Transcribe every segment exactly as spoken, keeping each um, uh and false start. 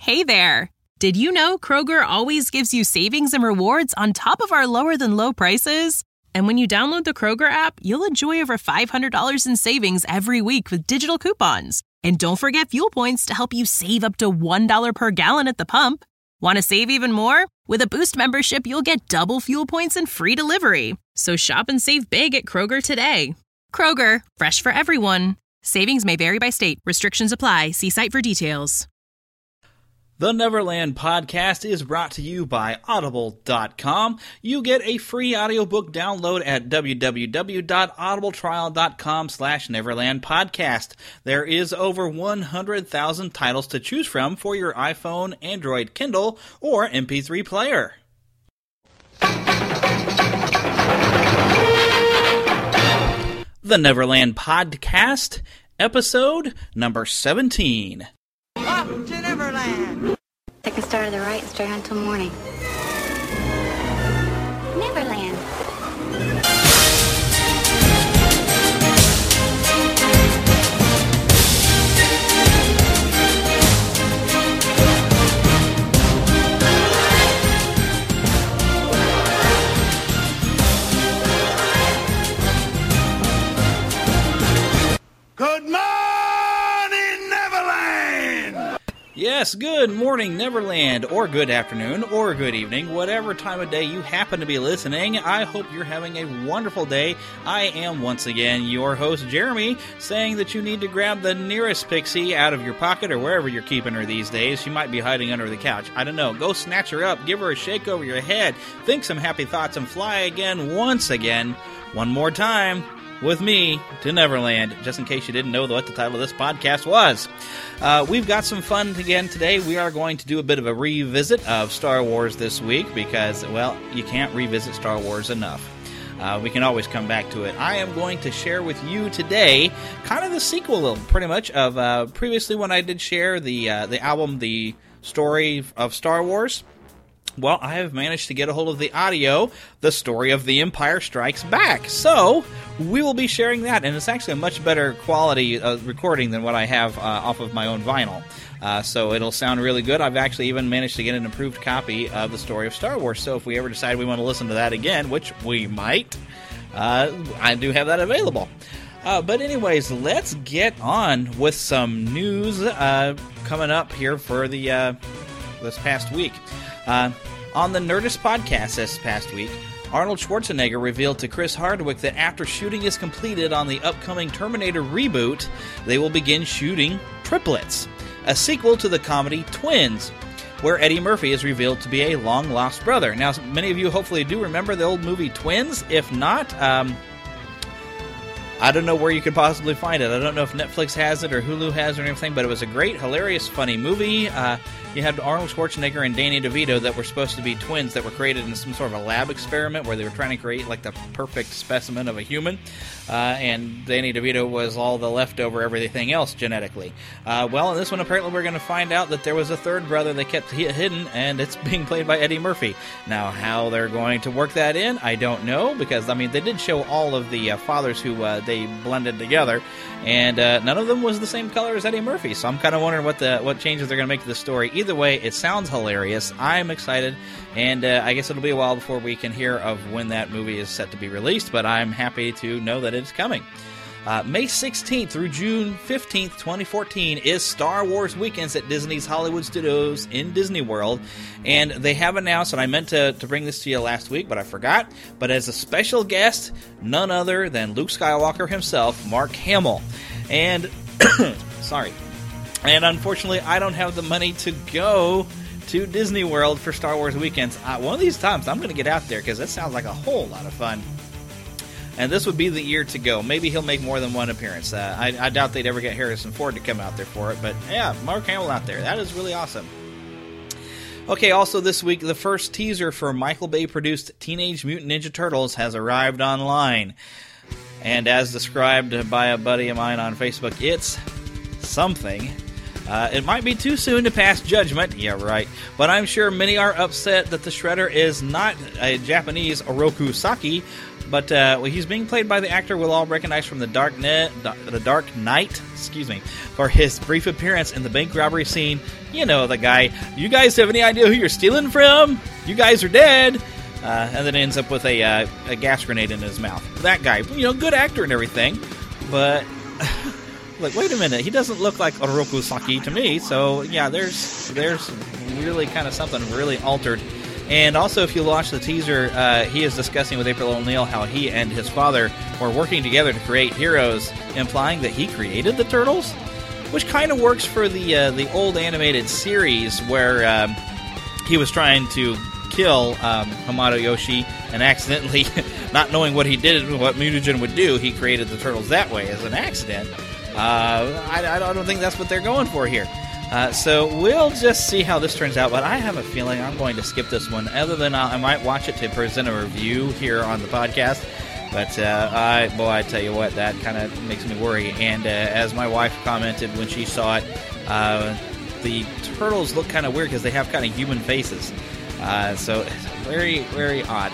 Hey there! Did you know Kroger always gives you savings and rewards on top of our lower-than-low prices? And when you download the Kroger app, you'll enjoy over five hundred dollars in savings every week with digital coupons. And don't forget fuel points to help you save up to one dollar per gallon at the pump. Want to save even more? With a Boost membership, you'll get double fuel points and free delivery. So shop and save big at Kroger today. Kroger, fresh for everyone. Savings may vary by state. Restrictions apply. See site for details. The Neverland Podcast is brought to you by Audible dot com. You get a free audiobook download at w w w dot audible trial dot com slash Neverland Podcast. There is over one hundred thousand titles to choose from for your iPhone, Android, Kindle, or M P three player. The Neverland Podcast, episode number seventeen. Up to Neverland! Take a start to the right and stay on until morning. Neverland. Good morning, Neverland! Yes, good morning, Neverland, or good afternoon, or good evening, whatever time of day you happen to be listening. I hope you're having a wonderful day. I am, once again, your host, Jeremy, saying that you need to grab the nearest pixie out of your pocket or wherever you're keeping her these days. She might be hiding under the couch. I don't know. Go snatch her up, give her a shake over your head, think some happy thoughts, and fly again, once again, one more time, with me to Neverland, just in case you didn't know what the title of this podcast was. Uh, we've got some fun again today. We are going to do a bit of a revisit of Star Wars this week because, well, you can't revisit Star Wars enough. Uh, we can always come back to it. I am going to share with you today kind of the sequel, pretty much, of uh, previously when I did share the, uh, the album, The Story of Star Wars. Well, I have managed to get a hold of the audio, The Story of the Empire Strikes Back. So, we will be sharing that, and it's actually a much better quality uh, recording than what I have uh, off of my own vinyl. Uh, so it'll sound really good. I've actually even managed to get an improved copy of The Story of Star Wars. So if we ever decide we want to listen to that again, which we might, uh, I do have that available. Uh, but anyways, let's get on with some news uh, coming up here for the uh, this past week. Uh, on the Nerdist podcast this past week, Arnold Schwarzenegger revealed to Chris Hardwick that after shooting is completed on the upcoming Terminator reboot, they will begin shooting Triplets, a sequel to the comedy Twins, where Eddie Murphy is revealed to be a long-lost brother. Now, many of you hopefully do remember the old movie Twins. If not, um, I don't know where you could possibly find it. I don't know if Netflix has it or Hulu has it or anything, but it was a great, hilarious, funny movie. Uh, you had Arnold Schwarzenegger and Danny DeVito that were supposed to be twins that were created in some sort of a lab experiment where they were trying to create like the perfect specimen of a human. Uh, and Danny DeVito was all the leftover everything else genetically. Uh, well, in this one, apparently we're going to find out that there was a third brother they kept hidden, and it's being played by Eddie Murphy. Now, how they're going to work that in, I don't know, because, I mean, they did show all of the uh, fathers who uh, they blended together, and uh, none of them was the same color as Eddie Murphy, so I'm kind of wondering what the what changes they're going to make to the story. Either way, it sounds hilarious. I'm excited, and uh, I guess it'll be a while before we can hear of when that movie is set to be released, but I'm happy to know that it's coming. Uh, May sixteenth through June fifteenth, twenty fourteen is Star Wars Weekends at Disney's Hollywood Studios in Disney World, and they have announced, and I meant to, to bring this to you last week, but I forgot, but as a special guest, none other than Luke Skywalker himself, Mark Hamill. And, sorry, and unfortunately, I don't have the money to go to Disney World for Star Wars Weekends. Uh, one of these times, I'm going to get out there, because that sounds like a whole lot of fun. And this would be the year to go. Maybe he'll make more than one appearance. Uh, I, I doubt they'd ever get Harrison Ford to come out there for it. But yeah, Mark Hamill out there. That is really awesome. Okay, also this week, the first teaser for Michael Bay-produced Teenage Mutant Ninja Turtles has arrived online. And as described by a buddy of mine on Facebook, it's something. Uh, it might be too soon to pass judgment, yeah, right, but I'm sure many are upset that the Shredder is not a Japanese Oroku Saki, But uh, well, he's being played by the actor we'll all recognize from the Dark, Net, the Dark Knight, excuse me, for his brief appearance in the bank robbery scene. You know, the guy, you guys have any idea who you're stealing from? You guys are dead. Uh, and then ends up with a, uh, a gas grenade in his mouth. That guy, you know, good actor and everything, but like, wait a minute, he doesn't look like Oroku Saki to me. So yeah, there's there's really kind of something really altered. And also, if you watch the teaser, uh, he is discussing with April O'Neil how he and his father were working together to create Heroes, implying that he created the Turtles, which kind of works for the uh, the old animated series where um, he was trying to kill um, Hamato Yoshi, and accidentally, not knowing what he did, what Mutagen would do, he created the Turtles that way as an accident. Uh, I, I don't think that's what they're going for here. Uh, so we'll just see how this turns out, but I have a feeling I'm going to skip this one, other than I'll, I might watch it to present a review here on the podcast. But, uh, I, boy, I tell you what, that kind of makes me worry. And uh, as my wife commented when she saw it, uh, the turtles look kind of weird because they have kind of human faces. Uh, so it's very, very odd.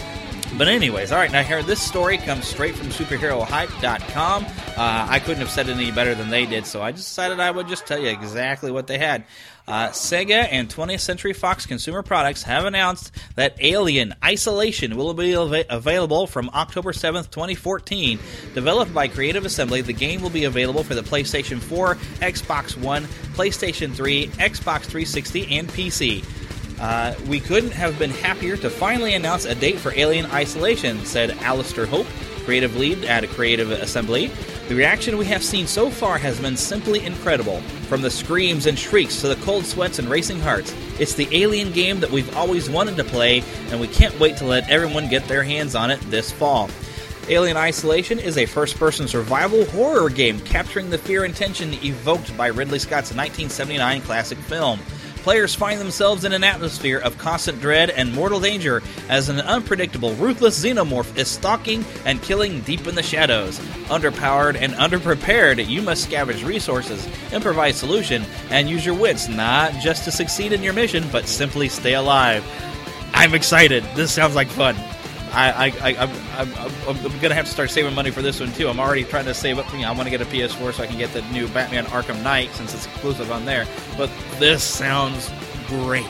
But anyways, all right, now here, this story comes straight from superhero hype dot com. Uh, I couldn't have said it any better than they did, so I just decided I would just tell you exactly what they had. Uh, Sega and twentieth Century Fox Consumer Products have announced that Alien Isolation will be av- available from October seventh, twenty fourteen. Developed by Creative Assembly, the game will be available for the PlayStation four, Xbox One, PlayStation three, Xbox three sixty, and P C. Uh, we couldn't have been happier to finally announce a date for Alien Isolation, said Alistair Hope, creative lead at Creative Assembly. The reaction we have seen so far has been simply incredible. From the screams and shrieks to the cold sweats and racing hearts, it's the Alien game that we've always wanted to play, and we can't wait to let everyone get their hands on it this fall. Alien Isolation is a first-person survival horror game capturing the fear and tension evoked by Ridley Scott's nineteen seventy-nine classic film. Players find themselves in an atmosphere of constant dread and mortal danger as an unpredictable, ruthless xenomorph is stalking and killing deep in the shadows. Underpowered and underprepared, you must scavenge resources, improvise solution, and use your wits not just to succeed in your mission, but simply stay alive. I'm excited. This sounds like fun. I, I, I, I'm, I'm, I'm going to have to start saving money for this one, too. I'm already trying to save up. You know, I want to get a P S four so I can get the new Batman Arkham Knight, since it's exclusive on there. But this sounds great.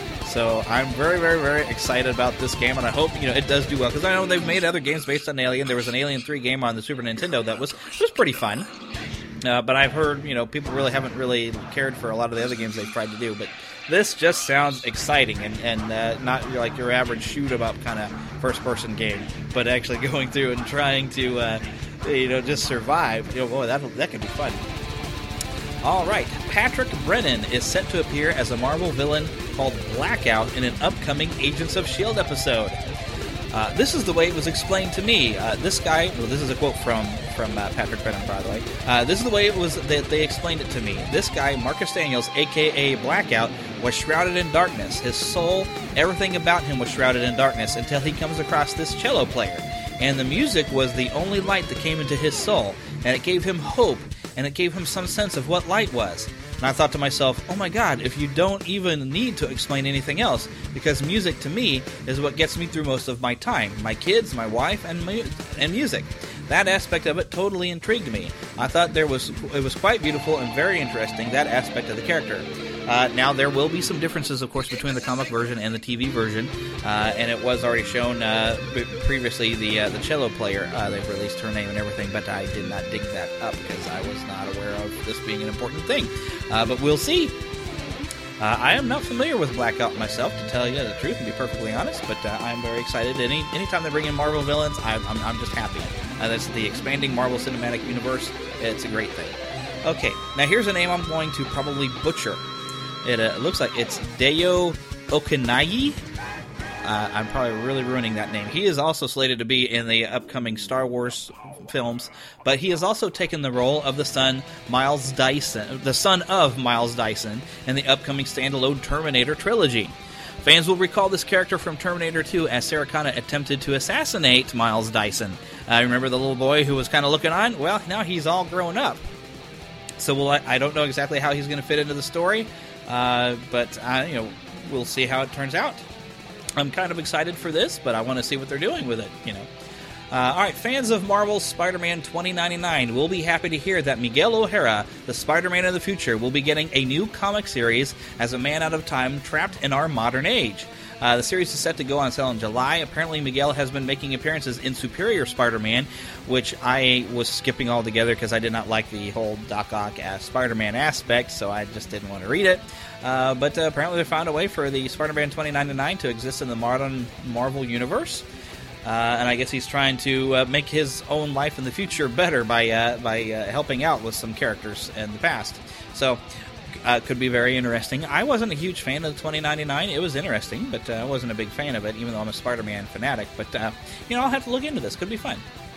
So I'm very, very, very excited about this game, and I hope, you know, it does do well. Because I know they've made other games based on Alien. There was an Alien three game on the Super Nintendo that was, was pretty fun. Uh, but I've heard, you know, people really haven't really cared for a lot of the other games they've tried to do. But this just sounds exciting, and, and uh, not like your average shoot-em-up kind of first-person game, but actually going through and trying to, uh, you know, just survive. You know, boy, that that could be fun. All right, Patrick Brennan is set to appear as a Marvel villain called Blackout in an upcoming Agents of S H I E L D episode. Uh, this is the way it was explained to me. Uh, this guy, well, this is a quote from from uh, Patrick Brennan, by the way. Uh, this is the way it was that they explained it to me. This guy, Marcus Daniels, a k a. Blackout, was shrouded in darkness. His soul, everything about him was shrouded in darkness until he comes across this cello player. And the music was the only light that came into his soul. And it gave him hope, and it gave him some sense of what light was. And I thought to myself, oh my god, if you don't even need to explain anything else, because music to me is what gets me through most of my time. My kids, my wife, and mu- and music. That aspect of it totally intrigued me. I thought there was it was quite beautiful and very interesting, that aspect of the character. Uh, now, there will be some differences, of course, between the comic version and the T V version, uh, and it was already shown uh, b- previously, the uh, the cello player, uh, they've released her name and everything, but I did not dig that up because I was not aware of this being an important thing. Uh, but we'll see. Uh, I am not familiar with Blackout myself, to tell you the truth and be perfectly honest, but uh, I'm very excited. Any anytime they bring in Marvel villains, I, I'm, I'm just happy. Uh, that's the expanding Marvel Cinematic Universe. It's a great thing. Okay, now here's a name I'm going to probably butcher. It uh, looks like it's Deo Okinayi. Uh, I'm probably really ruining that name. He is also slated to be in the upcoming Star Wars films, but he has also taken the role of the son Miles Dyson, the son of Miles Dyson, in the upcoming standalone Terminator trilogy. Fans will recall this character from Terminator two as Sarah Connor attempted to assassinate Miles Dyson. Uh, remember the little boy who was kind of looking on? Well, now he's all grown up. So we'll, I don't know exactly how he's going to fit into the story, uh, but uh, you know, we'll see how it turns out. I'm kind of excited for this, but I want to see what they're doing with it, you know. Uh, all right, fans of Marvel's Spider-Man twenty ninety-nine will be happy to hear that Miguel O'Hara, the Spider-Man of the future, will be getting a new comic series as a man out of time trapped in our modern age. Uh, the series is set to go on sale in July. Apparently, Miguel has been making appearances in Superior Spider-Man, which I was skipping altogether because I did not like the whole Doc Ock as Spider-Man aspect, so I just didn't want to read it. Uh, but uh, apparently they found a way for the Spider-Man twenty ninety-nine to exist in the modern Marvel Universe. Uh, and I guess he's trying to uh, make his own life in the future better by uh, by uh, helping out with some characters in the past. So, uh, could be very interesting. I wasn't a huge fan of the twenty ninety-nine. It was interesting, but uh, I wasn't a big fan of it, even though I'm a Spider-Man fanatic. But, uh, you know, I'll have to look into this. Could be fun.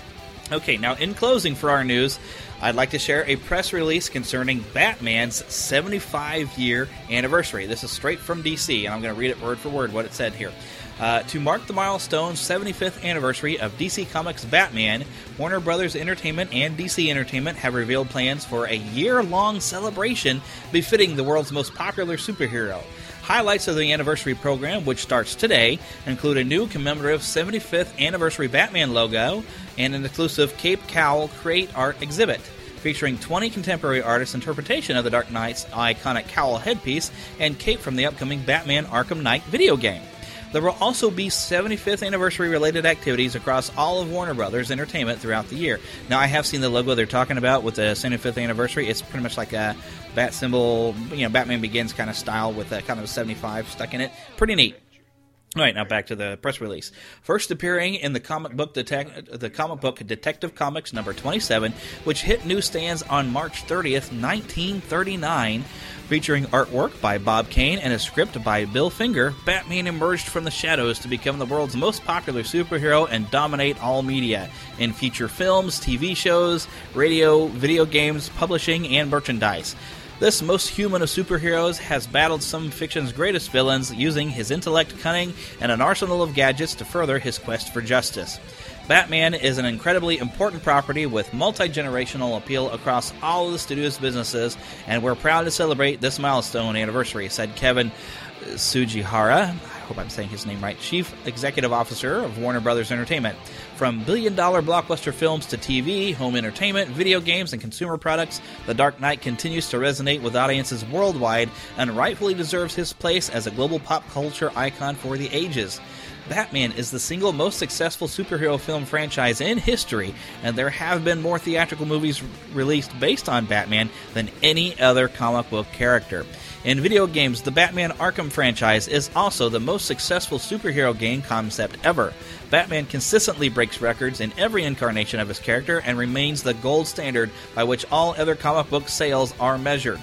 Okay, now in closing for our news, I'd like to share a press release concerning Batman's seventy-five-year anniversary. This is straight from D C, and I'm going to read it word for word what it said here. Uh, to mark the milestone seventy-fifth anniversary of D C Comics' Batman, Warner Brothers Entertainment and D C Entertainment have revealed plans for a year-long celebration befitting the world's most popular superhero. Highlights of the anniversary program, which starts today, include a new commemorative seventy-fifth anniversary Batman logo and an exclusive Cape Cowl Create Art exhibit, featuring twenty contemporary artists' interpretation of the Dark Knight's iconic cowl headpiece and cape from the upcoming Batman Arkham Knight video game. There will also be seventy-fifth anniversary-related activities across all of Warner Brothers Entertainment throughout the year. Now, I have seen the logo they're talking about with the seventy-fifth anniversary. It's pretty much like a bat symbol, you know, Batman Begins kind of style with a kind of a seventy-five stuck in it. Pretty neat. All right, now back to the press release. First appearing in the comic book detec- the comic book Detective Comics number twenty-seven, which hit newsstands on March thirtieth, nineteen thirty-nine, featuring artwork by Bob Kane and a script by Bill Finger, Batman emerged from the shadows to become the world's most popular superhero and dominate all media in feature films, T V shows, radio, video games, publishing, and merchandise. This most human of superheroes has battled some fiction's greatest villains using his intellect, cunning, and an arsenal of gadgets to further his quest for justice. Batman is an incredibly important property with multi-generational appeal across all of the studio's businesses, and we're proud to celebrate this milestone anniversary, said Kevin Tsujihara, I hope I'm saying his name right, Chief Executive Officer of Warner Brothers Entertainment. From billion-dollar blockbuster films to T V, home entertainment, video games, and consumer products, The Dark Knight continues to resonate with audiences worldwide and rightfully deserves his place as a global pop culture icon for the ages. Batman is the single most successful superhero film franchise in history, and there have been more theatrical movies released based on Batman than any other comic book character. In video games, the Batman Arkham franchise is also the most successful superhero game concept ever. Batman consistently breaks records in every incarnation of his character and remains the gold standard by which all other comic book sales are measured.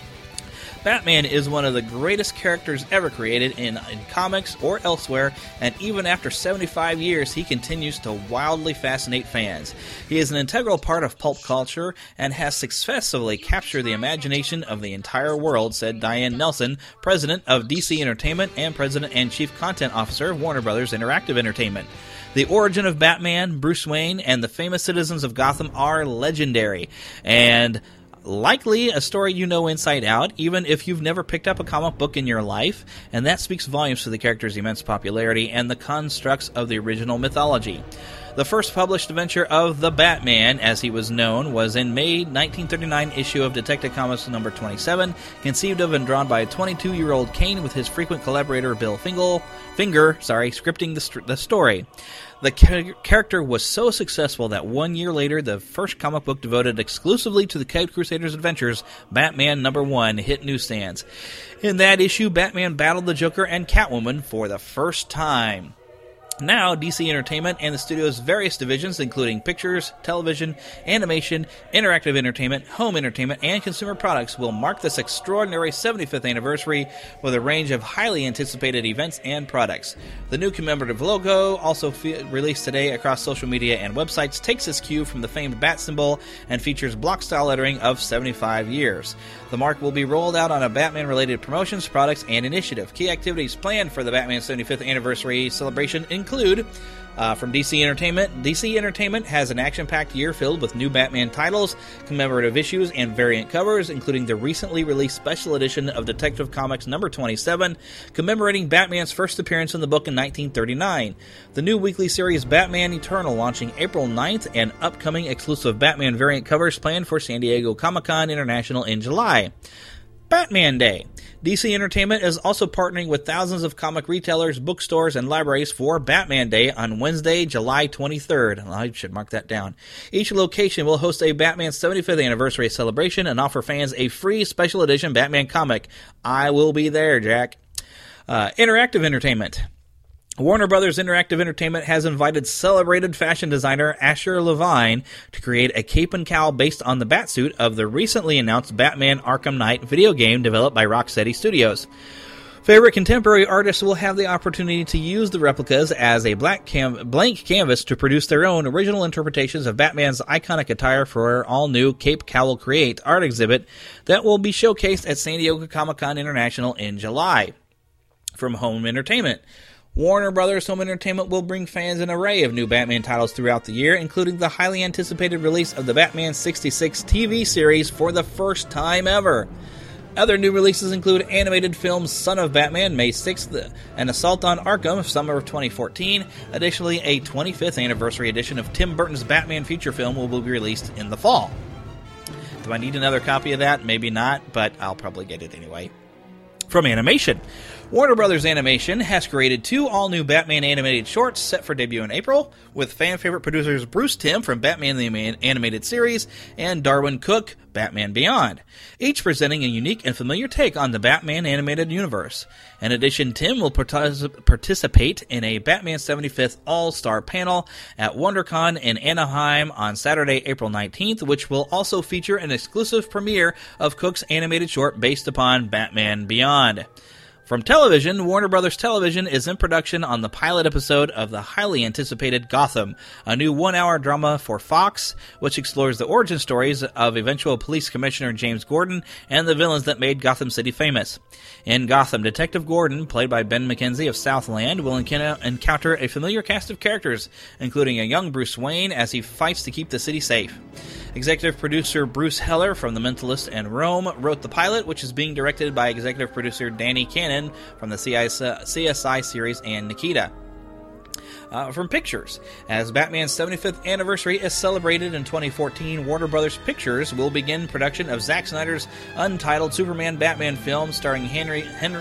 Batman is one of the greatest characters ever created in, in comics or elsewhere, and even after seventy-five years, he continues to wildly fascinate fans. He is an integral part of pulp culture and has successfully captured the imagination of the entire world, said Diane Nelson, president of D C Entertainment and president and chief content officer of Warner Brothers Interactive Entertainment. The origin of Batman, Bruce Wayne, and the famous citizens of Gotham are legendary, and likely a story you know inside out, even if you've never picked up a comic book in your life, and that speaks volumes to the character's immense popularity and the constructs of the original mythology. The first published adventure of the Batman, as he was known, was in May nineteen thirty-nine issue of Detective Comics number twenty-seven, conceived of and drawn by a twenty-two-year-old Kane with his frequent collaborator Bill Finger, Finger sorry, scripting the, st- the story. The ca- character was so successful that one year later, the first comic book devoted exclusively to the Cape Crusaders' adventures, Batman number one, hit newsstands. In that issue, Batman battled the Joker and Catwoman for the first time. Now, D C Entertainment and the studio's various divisions, including pictures, television, animation, interactive entertainment, home entertainment, and consumer products, will mark this extraordinary seventy-fifth anniversary with a range of highly anticipated events and products. The new commemorative logo, also fe- released today across social media and websites, takes its cue from the famed bat symbol and features block-style lettering of seventy-five years. The mark will be rolled out on a Batman-related promotions, products, and initiative. Key activities planned for the Batman seventy-fifth anniversary celebration include include... Uh, from D C Entertainment, D C Entertainment has an action-packed year filled with new Batman titles, commemorative issues, and variant covers, including the recently released special edition of Detective Comics number twenty-seven, commemorating Batman's first appearance in the book in nineteen thirty-nine, the new weekly series Batman Eternal launching April ninth, and upcoming exclusive Batman variant covers planned for San Diego Comic-Con International in July. Batman Day. D C Entertainment is also partnering with thousands of comic retailers, bookstores, and libraries for Batman Day on Wednesday, July twenty-third. I should mark that down. Each location will host a Batman seventy-fifth anniversary celebration and offer fans a free special edition Batman comic. I will be there, Jack. Uh, interactive Entertainment. Warner Brothers Interactive Entertainment has invited celebrated fashion designer Asher Levine to create a cape and cowl based on the Batsuit of the recently announced Batman Arkham Knight video game developed by Rocksteady Studios. Favorite contemporary artists will have the opportunity to use the replicas as a black cam- blank canvas to produce their own original interpretations of Batman's iconic attire for our all-new Cape Cowl Create art exhibit that will be showcased at San Diego Comic-Con International in July. From Home Entertainment. Warner Brothers Home Entertainment will bring fans an array of new Batman titles throughout the year, including the highly anticipated release of the Batman sixty-six T V series for the first time ever. Other new releases include animated film Son of Batman, May sixth, and Assault on Arkham, summer of twenty fourteen. Additionally, a twenty-fifth anniversary edition of Tim Burton's Batman feature film will be released in the fall. Do I need another copy of that? Maybe not, but I'll probably get it anyway. From Animation. Warner Brothers Animation has created two all-new Batman animated shorts set for debut in April, with fan-favorite producers Bruce Timm from Batman the Animated Series and Darwin Cook, Batman Beyond, each presenting a unique and familiar take on the Batman animated universe. In addition, Timm will partic- participate in a Batman seventy-fifth All-Star panel at WonderCon in Anaheim on Saturday, April nineteenth, which will also feature an exclusive premiere of Cook's animated short based upon Batman Beyond. From television, Warner Brothers Television is in production on the pilot episode of the highly anticipated Gotham, a new one-hour drama for Fox, which explores the origin stories of eventual police commissioner James Gordon and the villains that made Gotham City famous. In Gotham, Detective Gordon, played by Ben McKenzie of Southland, will encounter a familiar cast of characters, including a young Bruce Wayne as he fights to keep the city safe. Executive producer Bruce Heller from The Mentalist and Rome wrote the pilot, which is being directed by executive producer Danny Cannon from the C S I series and Nikita. Uh, from Pictures. As Batman's seventy-fifth anniversary is celebrated in twenty fourteen, Warner Brothers Pictures will begin production of Zack Snyder's untitled Superman Batman film starring Henry Henry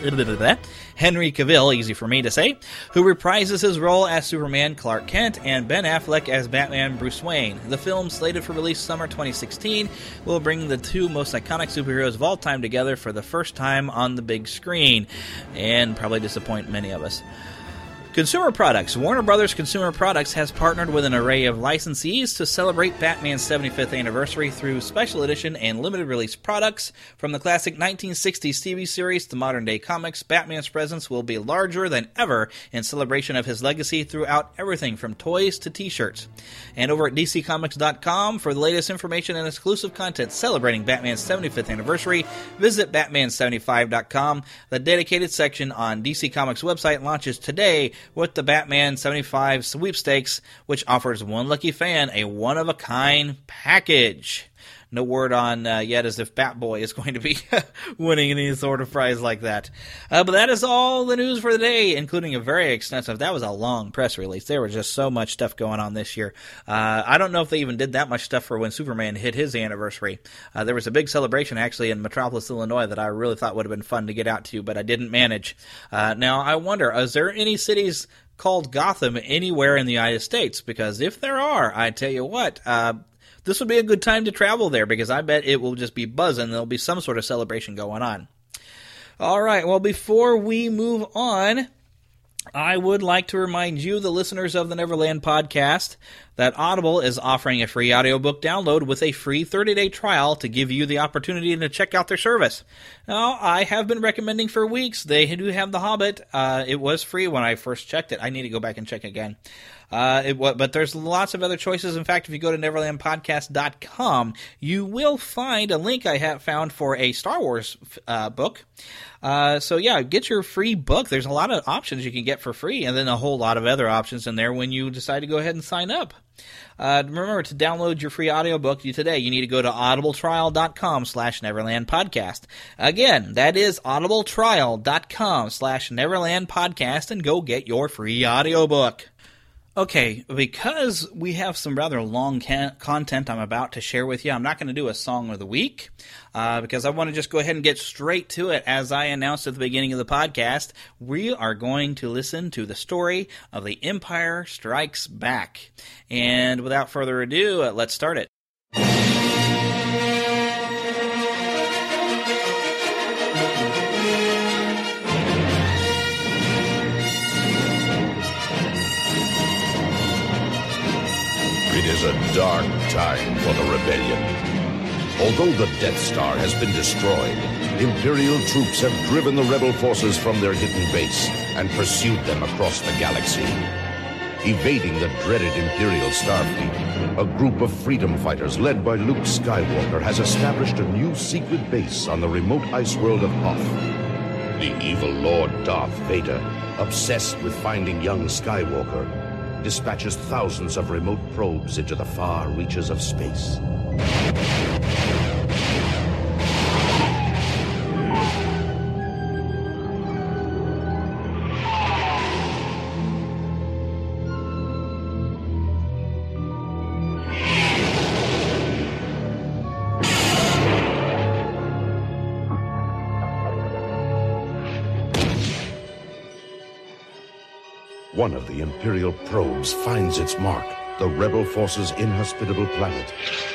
Henry Cavill, easy for me to say, who reprises his role as Superman Clark Kent, and Ben Affleck as Batman Bruce Wayne. The film, slated for release summer twenty sixteen, will bring the two most iconic superheroes of all time together for the first time on the big screen, and probably disappoint many of us. Consumer Products. Warner Brothers Consumer Products has partnered with an array of licensees to celebrate Batman's seventy-fifth anniversary through special edition and limited release products. From the classic nineteen sixties T V series to modern-day comics, Batman's presence will be larger than ever in celebration of his legacy throughout everything from toys to t-shirts. And over at D C Comics dot com, for the latest information and exclusive content celebrating Batman's seventy-fifth anniversary, visit Batman seventy-five dot com. The dedicated section on D C Comics' website launches today with the Batman seventy-five sweepstakes, which offers one lucky fan a one-of-a-kind package. No word on uh, yet as if Batboy is going to be winning any sort of prize like that. Uh, but that is all the news for the day, including a very extensive, that was a long press release. There was just so much stuff going on this year. Uh, I don't know if they even did that much stuff for when Superman hit his anniversary. Uh, there was a big celebration actually in Metropolis, Illinois that I really thought would have been fun to get out to, but I didn't manage. Uh, now, I wonder, is there any cities called Gotham anywhere in the United States? Because if there are, I tell you what, uh, this would be a good time to travel there, because I bet it will just be buzzing. There'll be some sort of celebration going on. All right, well, before we move on, I would like to remind you, the listeners of the Neverland podcast, that Audible is offering a free audiobook download with a free thirty-day trial to give you the opportunity to check out their service. Now, I have been recommending for weeks. They do have The Hobbit. Uh, it was free when I first checked it. I need to go back and check again. Uh, it, but there's lots of other choices. In fact, if you go to neverland podcast dot com, you will find a link I have found for a Star Wars uh, book. Uh, so yeah, get your free book. There's a lot of options you can get for free, and then a whole lot of other options in there when you decide to go ahead and sign up. Uh, remember, to download your free audiobook today, you need to go to audibletrial.com slash Neverland Podcast. Again, that is audibletrial.com slash Neverland Podcast, and go get your free audiobook. Okay, because we have some rather long ca- content I'm about to share with you, I'm not going to do a song of the week, uh, because I want to just go ahead and get straight to it. As I announced at the beginning of the podcast, we are going to listen to the story of The Empire Strikes Back. And without further ado, uh, let's start it. It is a dark time for the rebellion. Although the Death Star has been destroyed, Imperial troops have driven the rebel forces from their hidden base and pursued them across the galaxy. Evading the dreaded Imperial Starfleet, a group of freedom fighters led by Luke Skywalker has established a new secret base on the remote ice world of Hoth. The evil Lord Darth Vader, obsessed with finding young Skywalker, dispatches thousands of remote probes into the far reaches of space. One of the Imperial probes finds its mark, the rebel forces' inhospitable planet.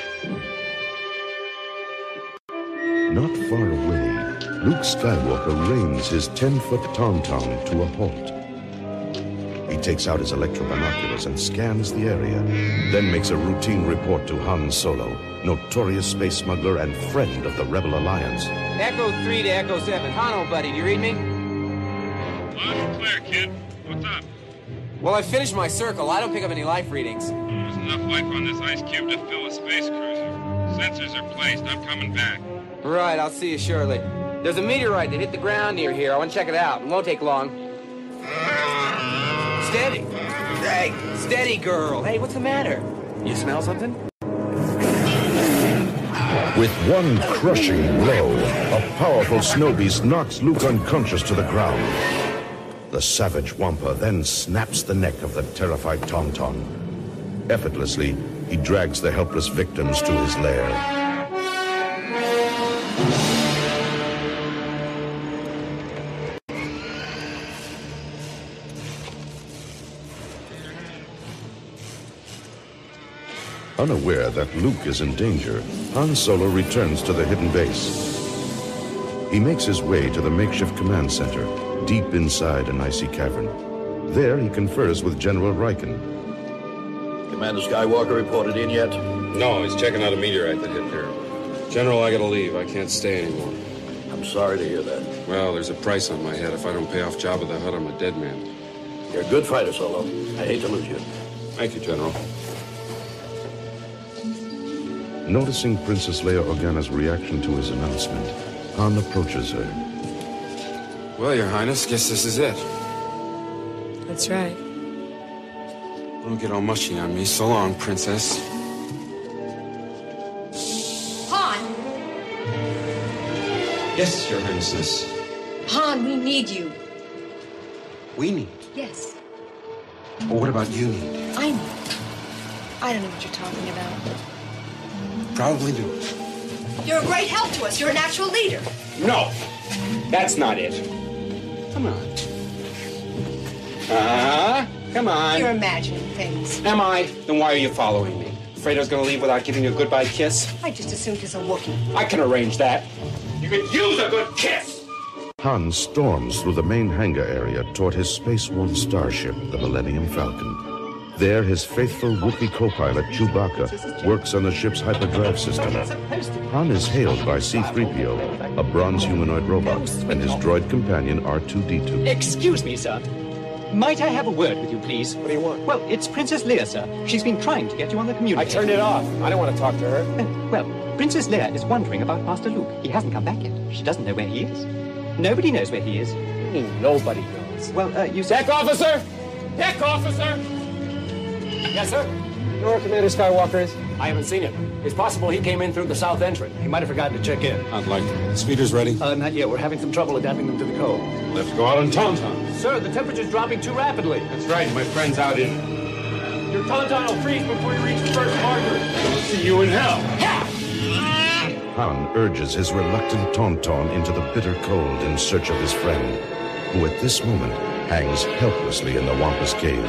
Not far away, Luke Skywalker reins his ten-foot Tauntaun to a halt. He takes out his electro-binoculars and scans the area, then makes a routine report to Han Solo, notorious space smuggler and friend of the Rebel Alliance. Echo three to Echo seven. Han, old buddy, do you read me? Loud and clear, kid. What's up? Well, I finished my circle. I don't pick up any life readings. There's enough life on this ice cube to fill a space cruiser. Sensors are placed. I'm coming back. Right, I'll see you shortly. There's a meteorite that hit the ground near here. I want to check it out. It won't take long. Steady. Hey, steady, girl. Hey, what's the matter? You smell something? With one crushing blow, a powerful snow beast knocks Luke unconscious to the ground. The savage Wampa then snaps the neck of the terrified Tauntaun. Effortlessly, he drags the helpless victims to his lair. Unaware that Luke is in danger, Han Solo returns to the hidden base. He makes his way to the makeshift command center, deep inside an icy cavern. There he confers with General Riken. Commander Skywalker reported in yet? No, he's checking out a meteorite that hit here. General, I gotta leave. I can't stay anymore. I'm sorry to hear that. Well, there's a price on my head. If I don't pay off Jabba the Hutt, I'm a dead man. You're a good fighter, Solo. I hate to lose you. Thank you, General. Noticing Princess Leia Organa's reaction to his announcement, Han approaches her. Well, Your Highness, guess this is it. That's right. Don't get all mushy on me. So long, Princess. Han! Yes, Your Highness. Han, we need you. We need. Yes. Well, what about you need? I know. I don't know what you're talking about. Probably do. You're a great help to us. You're an actual leader. No! That's not it. Come on. Uh-huh. Come on. You're imagining things. Am I? Then why are you following me? Afraid I was gonna leave without giving you a goodbye kiss? I just assumed he's a Wookiee. I can arrange that. You could use a good kiss! Han storms through the main hangar area toward his space-worn starship, the Millennium Falcon. There, his faithful Wookiee co-pilot, Chewbacca, works on the ship's hyperdrive system. Han is hailed by C three P O, a bronze humanoid robot, and his droid companion, R two D two. Excuse me, sir. Might I have a word with you, please? What do you want? Well, it's Princess Leia, sir. She's been trying to get you on the communicator. I turned it off. I don't want to talk to her. Uh, well, Princess Leia is wondering about Master Luke. He hasn't come back yet. She doesn't know where he is. Nobody knows where he is. Nobody knows. Well, uh, you... Deck officer! Deck officer! Yes, sir? You know where Commander Skywalker is? I haven't seen him. It's possible he came in through the south entrance. He might have forgotten to check in. Unlikely. The speeder's ready? Uh, not yet. We're having some trouble adapting them to the cold. Let's go out on Tauntaun. Sir, the temperature's dropping too rapidly. That's right. My friend's out in... Your Tauntaun will freeze before you reach the first marker. I'll see you in hell. Han urges his reluctant Tauntaun into the bitter cold in search of his friend, who at this moment hangs helplessly in the Wampus Cave.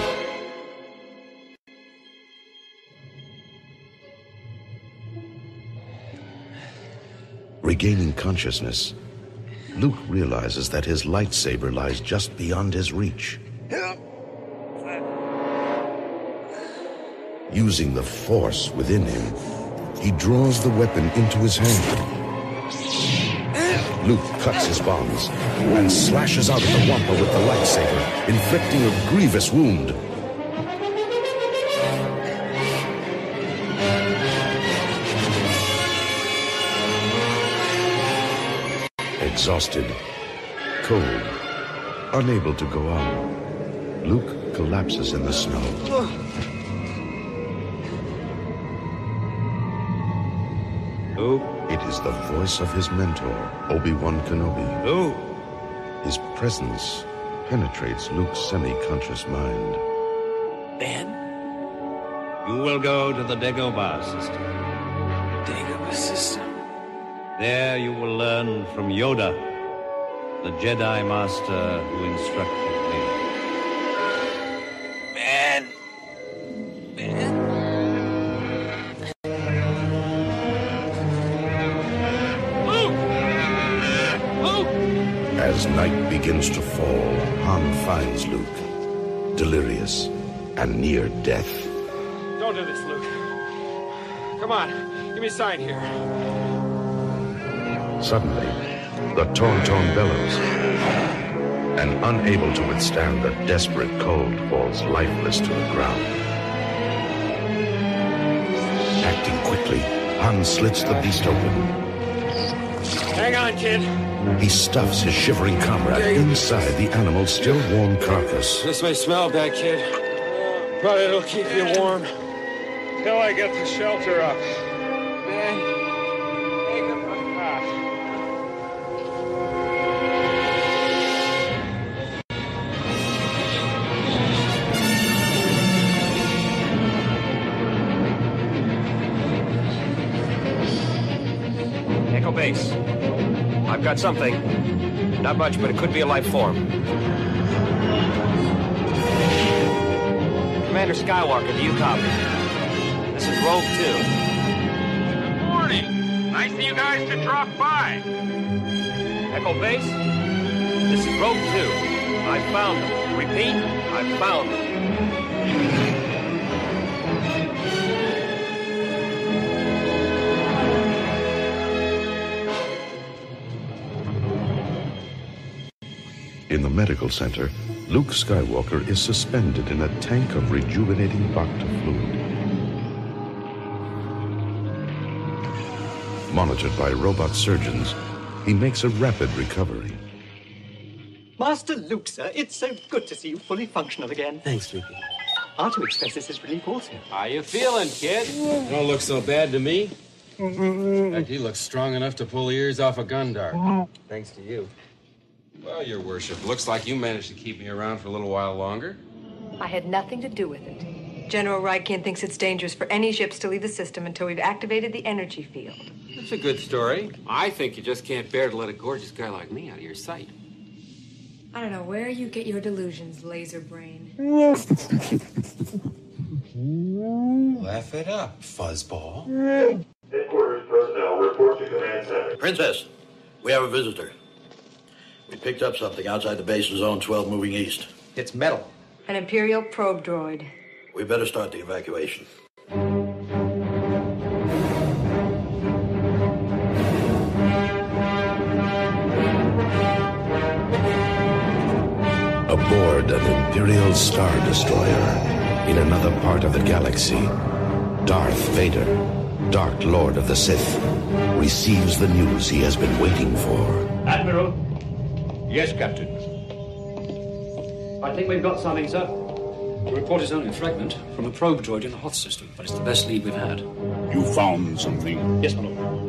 Regaining consciousness, Luke realizes that his lightsaber lies just beyond his reach. Using the Force within him, he draws the weapon into his hand. Luke cuts his bonds and slashes out at the Wampa with the lightsaber, inflicting a grievous wound. Exhausted, cold, unable to go on, Luke collapses in the snow. Who? It is the voice of his mentor, Obi-Wan Kenobi. Who? His presence penetrates Luke's semi-conscious mind. Ben? You will go to the Dagobah system. Dagobah system? There you will learn from Yoda, the Jedi Master who instructed me. Ben! Ben? Luke! Luke! As night begins to fall, Han finds Luke, delirious and near death. Don't do this, Luke. Come on, give me a sign here. Suddenly, the Tauntaun bellows, and unable to withstand the desperate cold, falls lifeless to the ground. Acting quickly, Han slits the beast open. Hang on, kid. He stuffs his shivering comrade inside the animal's still warm carcass. This may smell bad, kid, but it'll keep you warm till I get the shelter up. Man. Base. I've got something. Not much, but it could be a life form. Commander Skywalker, do you copy? This is Rogue two. Good morning. Nice of you guys to drop by. Echo Base, this is Rogue two. I found them. Repeat, I found them. In the medical center, Luke Skywalker is suspended in a tank of rejuvenating Bacta fluid. Monitored by robot surgeons, he makes a rapid recovery. Master Luke, sir, it's so good to see you fully functional again. Thanks, Luke. R two expresses his relief also. How you feeling, kid? Don't look so bad to me. In fact, he looks strong enough to pull the ears off a Gundar. Thanks to you. Well, your worship, looks like you managed to keep me around for a little while longer. I had nothing to do with it. General Rykian thinks it's dangerous for any ships to leave the system until we've activated the energy field. That's a good story. I think you just can't bear to let a gorgeous guy like me out of your sight. I don't know where you get your delusions, laser brain. Laugh it up, fuzzball. Headquarters personnel report to command center. Princess, we have a visitor. We picked up something outside the base of Zone twelve moving east. It's metal. An Imperial probe droid. We better start the evacuation. A Aboard an Imperial Star Destroyer in another part of the galaxy, Darth Vader, Dark Lord of the Sith, receives the news he has been waiting for. Admiral. Yes, Captain. I think we've got something, sir. The report is only a fragment from a probe droid in the Hoth system, but it's the best lead we've had. You found something? Yes, my lord.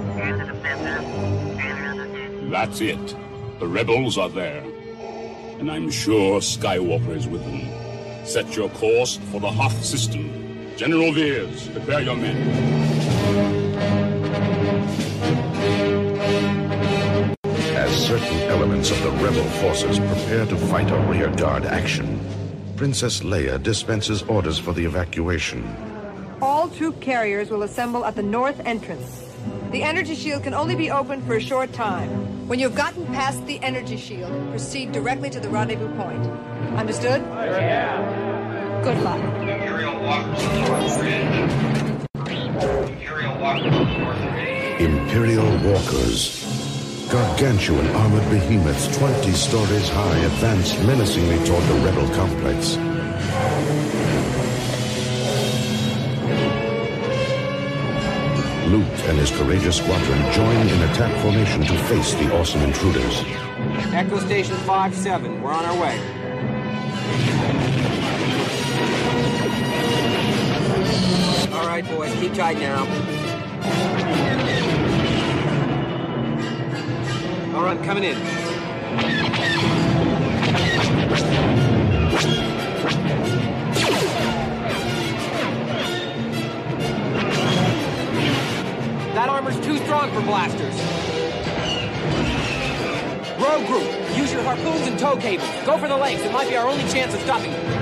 That's it. The rebels are there. And I'm sure Skywalker is with them. Set your course for the Hoth system. General Veers, prepare your men. As certain elements of the rebel forces prepare to fight a rearguard action, Princess Leia dispenses orders for the evacuation. All troop carriers will assemble at the north entrance. The energy shield can only be opened for a short time. When you've gotten past the energy shield, proceed directly to the rendezvous point. Understood? Yeah. Good luck. Imperial walkers on the north ridge. Imperial walkers on the north ridge. Imperial walkers. Gargantuan armored behemoths twenty stories high advance menacingly toward the rebel complex. Luke and his courageous squadron join in attack formation to face the awesome intruders. Echo Station five seven, we're on our way. All right, boys, keep tight now. All right, I'm coming in. That armor's too strong for blasters. Rogue group, use your harpoons and tow cables. Go for the legs. It might be our only chance of stopping them.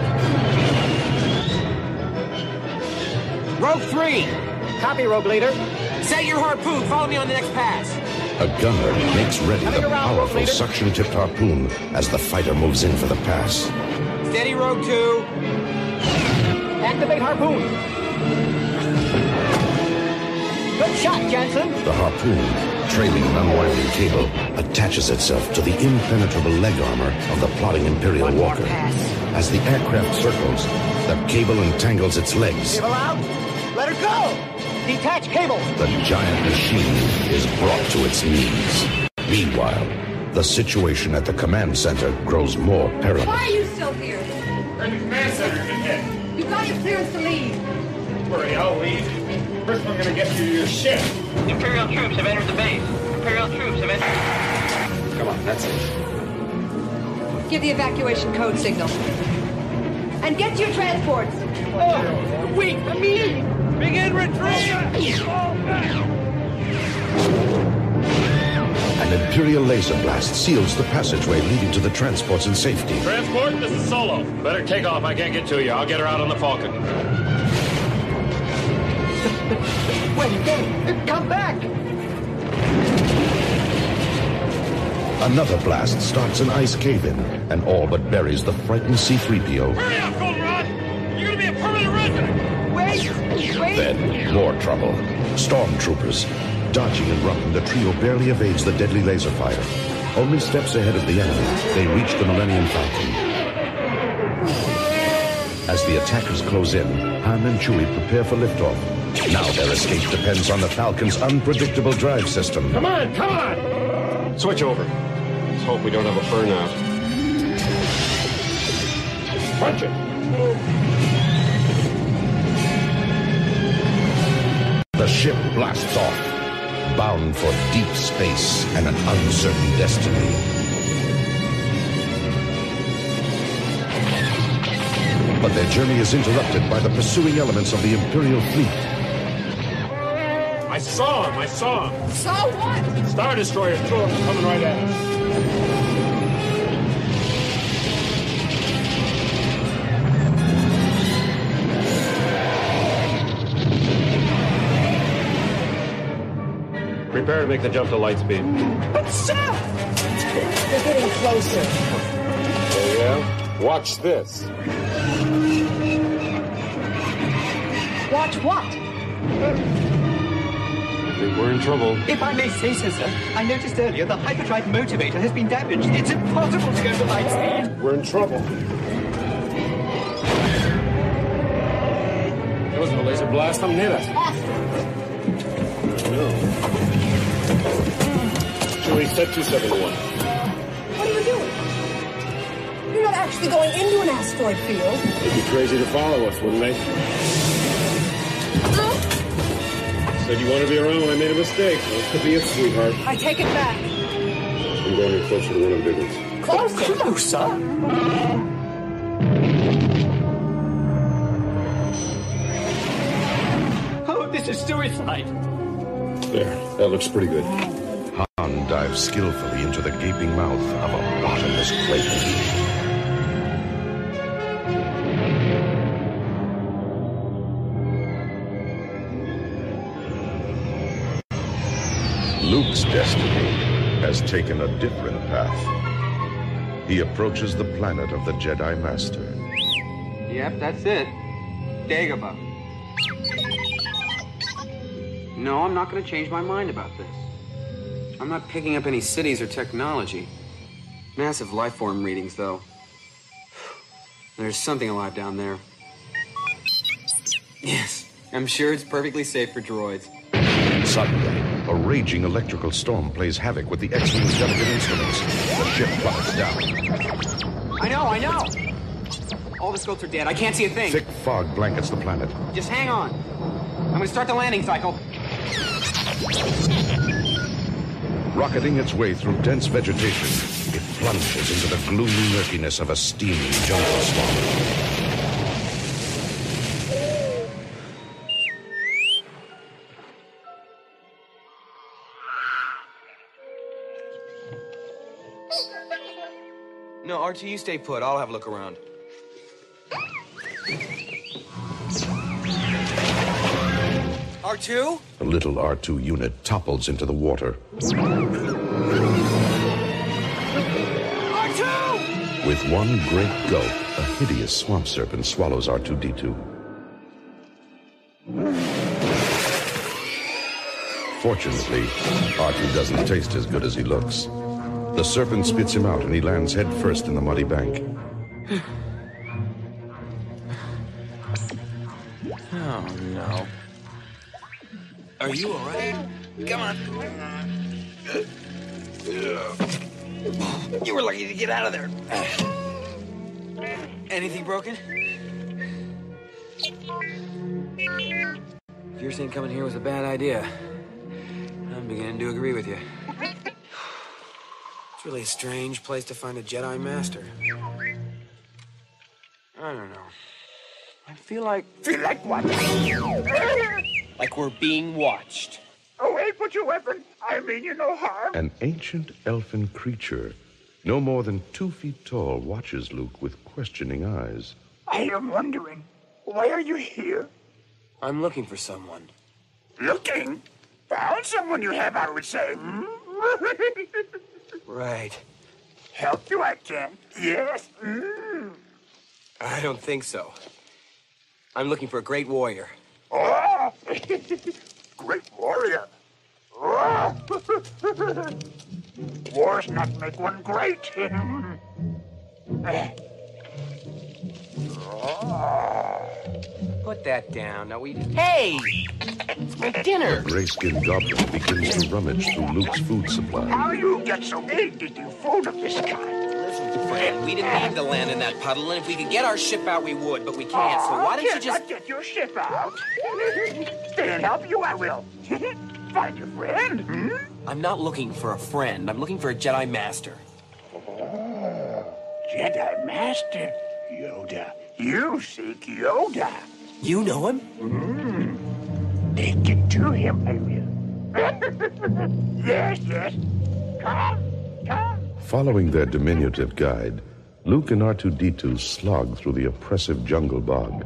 Rogue three. Copy, Rogue leader. Set your harpoon. Follow me on the next pass. A gunner makes ready the powerful suction-tipped harpoon as the fighter moves in for the pass. Steady, Rogue two. Activate harpoon. Good shot, Jensen. The harpoon, trailing an unwinding cable, attaches itself to the impenetrable leg armor of the plotting Imperial One walker. As the aircraft circles, the cable entangles its legs. Cable out. Let her go. Detach cable. The giant machine is brought to its knees. Meanwhile, the situation at the command center grows more perilous. Why are you still here? We're in the command center, Cadet. You've got your clearance to leave. Don't worry, I'll leave. First, we're gonna get you to your ship. Imperial troops have entered the base. Imperial troops have entered. Come on, that's it. Give the evacuation code signal. And get to your transports. Oh, wait, me! Begin retreat! An Imperial laser blast seals the passageway leading to the transports in safety. Transport, this is Solo. Better take off. I can't get to you. I'll get her out on the Falcon. Wait, wait, come back! Another blast starts an ice cave-in and all but buries the frightened C three P O. Hurry up, Goldenrod! You're gonna be a permanent resident! Wait, wait! Then, more trouble. Stormtroopers. Dodging and running, the trio barely evades the deadly laser fire. Only steps ahead of the enemy, they reach the Millennium Falcon. As the attackers close in, Han and Chewie prepare for liftoff. Now their escape depends on the Falcon's unpredictable drive system. Come on, come on! Switch over. Let's hope we don't have a burnout. Punch it! The ship blasts off, bound for deep space and an uncertain destiny. But their journey is interrupted by the pursuing elements of the Imperial fleet. I saw him, I saw him. Saw what? Star Destroyer, two of them coming right at us. Prepare to make the jump to light speed. But sir! They're getting closer. Oh, yeah? Watch this. Watch what? think we're in trouble. If I may say so, sir, I noticed earlier the hyperdrive motivator has been damaged. It's impossible to go to light speed. We're in trouble. There wasn't a laser blast on near us. No. Julie, set two seven one. What are you doing? You're not actually going into an asteroid field. They'd be crazy to follow us, wouldn't they? Said you wanted to be around when I made a mistake. Well, it could be it, sweetheart. I take it back. I'm going in closer to one of the big ones. Closer? Closer? Oh, this is suicide. There, that looks pretty good. Han dives skillfully into the gaping mouth of a bottomless crater. Luke's destiny has taken a different path. He approaches the planet of the Jedi Master. Yep, that's it. Dagobah. No, I'm not going to change my mind about this. I'm not picking up any cities or technology. Massive life form readings, though. There's something alive down there. Yes, I'm sure it's perfectly safe for droids. Suddenly, a raging electrical storm plays havoc with the X-Wing's delicate instruments. The ship plummets down. I know, I know! All the scopes are dead. I can't see a thing. Thick fog blankets the planet. Just hang on. I'm gonna start the landing cycle. Rocketing its way through dense vegetation, it plunges into the gloomy murkiness of a steaming jungle swamp. No, R two, you stay put. I'll have a look around. R two? The little R two unit topples into the water. R two! With one great gulp, a hideous swamp serpent swallows R two D two. Fortunately, R two doesn't taste as good as he looks. The serpent spits him out and he lands head first in the muddy bank. Oh, no. Are you all right? Come on. You were lucky to get out of there. Anything broken? If you're saying coming here was a bad idea, I'm beginning to agree with you. It's really a strange place to find a Jedi Master. I don't know. I feel like... Feel like what? Like we're being watched. Oh, wait, put your weapon. I mean you no harm. An ancient elfin creature, no more than two feet tall, watches Luke with questioning eyes. I am wondering, why are you here? I'm looking for someone. Looking? Found someone you have, I would say. Hmm? Right. Help you I can. Yes. Mm. I don't think so. I'm looking for a great warrior. Oh! Great warrior. Oh. Wars not make one great. Oh. Put that down. Now we... Hey! It's my dinner! The gray-skinned goblin begins to rummage through Luke's food supply. How you get so big to do food of this kind? Listen, Fred, we didn't need to land in that puddle, and if we could get our ship out, we would, but we can't, so why don't you just... I'll get your ship out. Stay and help you, I will. Find your friend, hmm? I'm not looking for a friend. I'm looking for a Jedi Master. Oh, Jedi Master? Yoda. You seek Yoda. You know him? Mm. Take it to him, I will. Yes, yes. Come, come. Following their diminutive guide, Luke and R two D two slog through the oppressive jungle bog.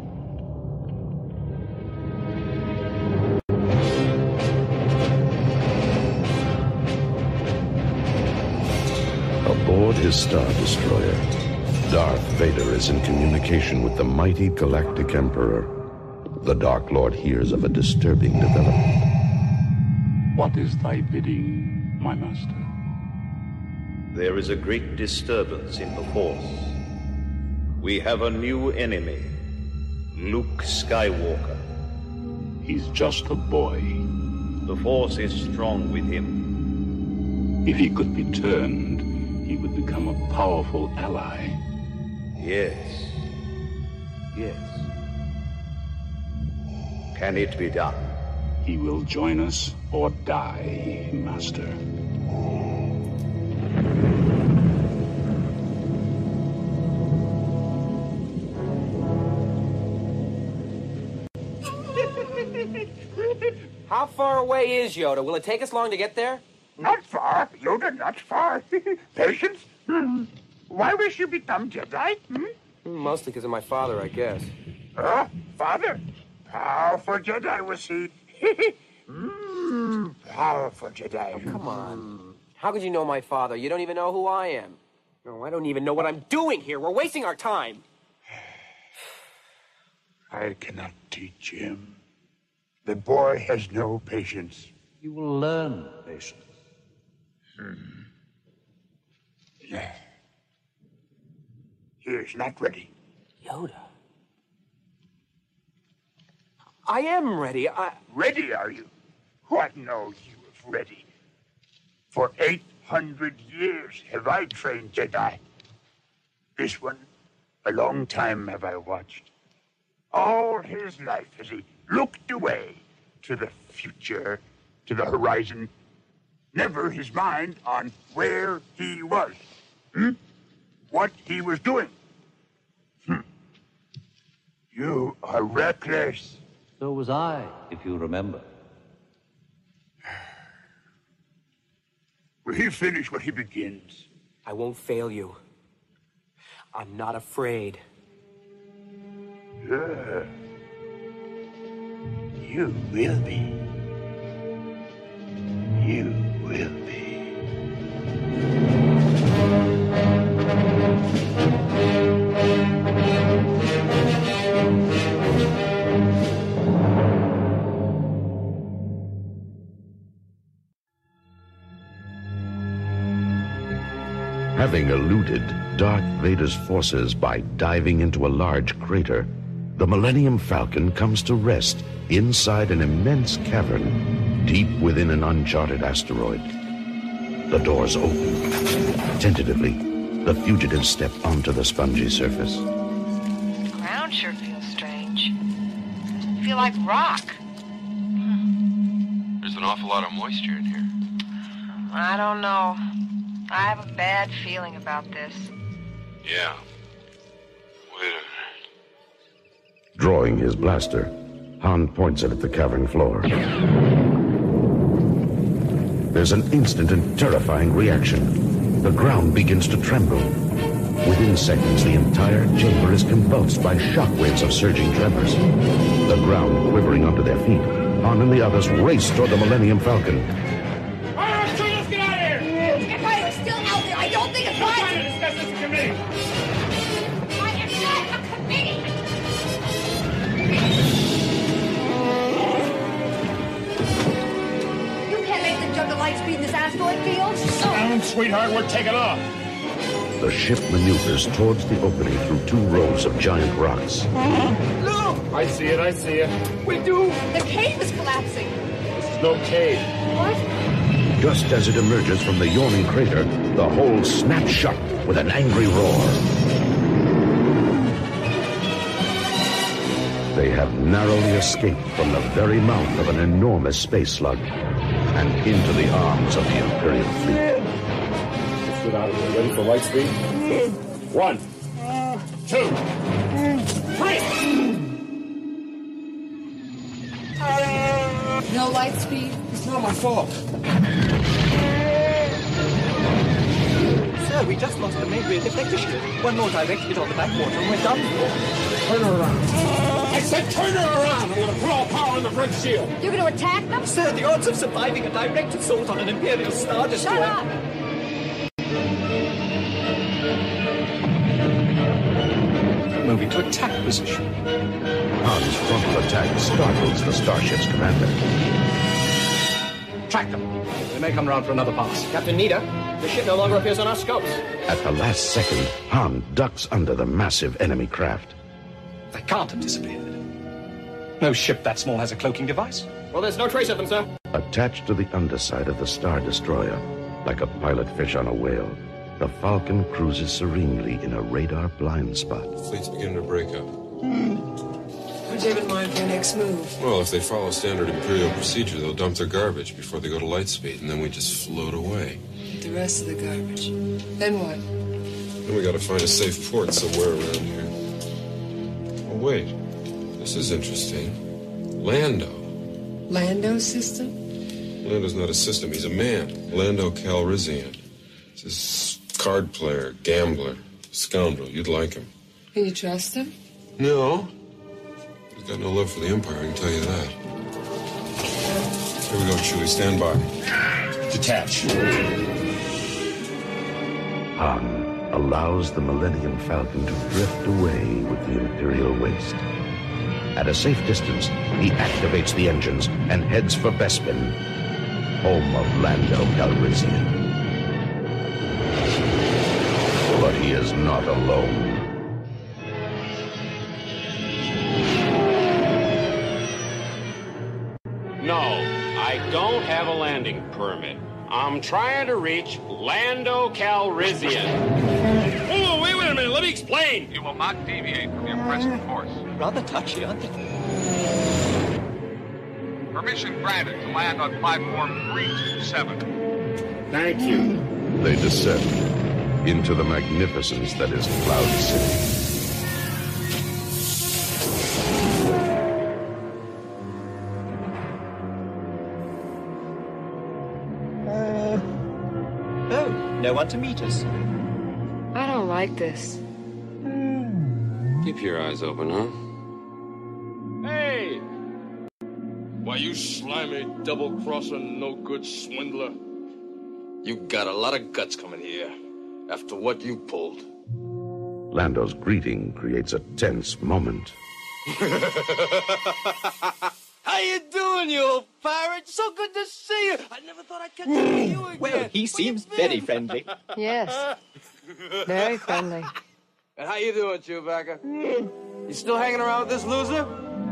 Aboard his Star Destroyer, Darth Vader is in communication with the mighty Galactic Emperor. The Dark Lord hears of a disturbing development. What is thy bidding, my master? There is a great disturbance in the Force. We have a new enemy, Luke Skywalker. He's just a boy. The Force is strong with him. If he could be turned, he would become a powerful ally. Yes. Yes. Can it be done? He will join us or die, Master. How far away is Yoda? Will it take us long to get there? Not far, Yoda, not far. Patience? Hmm. Why wish you become Jedi? Hmm? Mostly because of my father, I guess. Uh, father? Powerful Jedi was he. mm, powerful Jedi. Oh, come on. How could you know my father? You don't even know who I am. No, I don't even know what I'm doing here. We're wasting our time. I cannot teach him. The boy has no patience. You will learn patience. Hmm. Yeah. He is not ready. Yoda. I am ready. I... Ready, are you? What know you of ready? For eight hundred years have I trained Jedi. This one, a long time have I watched. All his life has he looked away to the future, to the horizon, never his mind on where he was, hmm? What he was doing. Hmm. You are reckless. So was I, if you remember. Will he finish what he begins? I won't fail you. I'm not afraid. Yeah. You will be. You will be. Having eluded Darth Vader's forces by diving into a large crater, the Millennium Falcon comes to rest inside an immense cavern deep within an uncharted asteroid. The doors open. Tentatively, the fugitives step onto the spongy surface. The ground sure feels strange. I feel like rock. There's an awful lot of moisture in here. I don't know. I have a bad feeling about this. Yeah. Wait a minute. Drawing his blaster, Han points it at the cavern floor. There's an instant and terrifying reaction. The ground begins to tremble. Within seconds, the entire chamber is convulsed by shockwaves of surging tremors. The ground quivering under their feet, Han and the others race toward the Millennium Falcon. I don't think it's right. Trying to discuss this in committee. I am not a committee. You can't make the jump to light speed in this asteroid field. Down, sweetheart, we're taking off. The ship maneuvers towards the opening through two rows of giant rocks. Look! I see it, I see it. We do. The cave is collapsing. This is no cave. What? Just as it emerges from the yawning crater, the hole snaps shut with an angry roar. They have narrowly escaped from the very mouth of an enormous space slug and into the arms of the Imperial fleet. Let's get out of here. Ready for light speed? One, two, three! No light speed? It's not my fault. Sir, we just lost the main rear deflector shield. One more direct hit on the backwater and we're done for. Turn her around. I said turn her around! I'm gonna put all power in the bridge shield. You're gonna attack them? Sir, the odds of surviving a direct assault on an Imperial Star Destroyer... Shut up! Moving to attack position. Han's frontal attack startles the starship's commander. Track them. They may come round for another pass. Captain Nita, the ship no longer appears on our scopes. At the last second, Han ducks under the massive enemy craft. They can't have disappeared. No ship that small has a cloaking device. Well, there's no trace of them, sir. Attached to the underside of the Star Destroyer, like a pilot fish on a whale, the Falcon cruises serenely in a radar blind spot. The fleet's beginning to break up. Would David mind for your next move? Well, if they follow standard Imperial procedure, they'll dump their garbage before they go to light speed, and then we just float away. The rest of the garbage. Then what? Then we gotta find a safe port somewhere around here. Oh, wait. This is interesting. Lando. Lando system? Lando's not a system, he's a man. Lando Calrissian. He's a card player, gambler, scoundrel. You'd like him. Can you trust him? No. He's got no love for the Empire, I can tell you that. Here we go, Chewie. Stand by. Detach. Han allows the Millennium Falcon to drift away with the Imperial waste. At a safe distance, he activates the engines and heads for Bespin, home of Lando Calrissian. But he is not alone. No, I don't have a landing permit. I'm trying to reach Lando Calrissian. Oh, wait, wait a minute. Let me explain. You will not deviate from your present course. Rather touchy, aren't they? Permission granted to land on platform three two seven. Thank you. They descend into the magnificence that is Cloud City. No one to meet us. I don't like this. Keep your eyes open, huh? Hey! Why, you slimy, double-crossing, no-good swindler. You got a lot of guts coming here, after what you pulled. Lando's greeting creates a tense moment. How you doing, you old pirate? So good to see you. I never thought I'd catch up with you again. Well, he seems very friendly. Yes. Very friendly. And how you doing, Chewbacca? You still hanging around with this loser?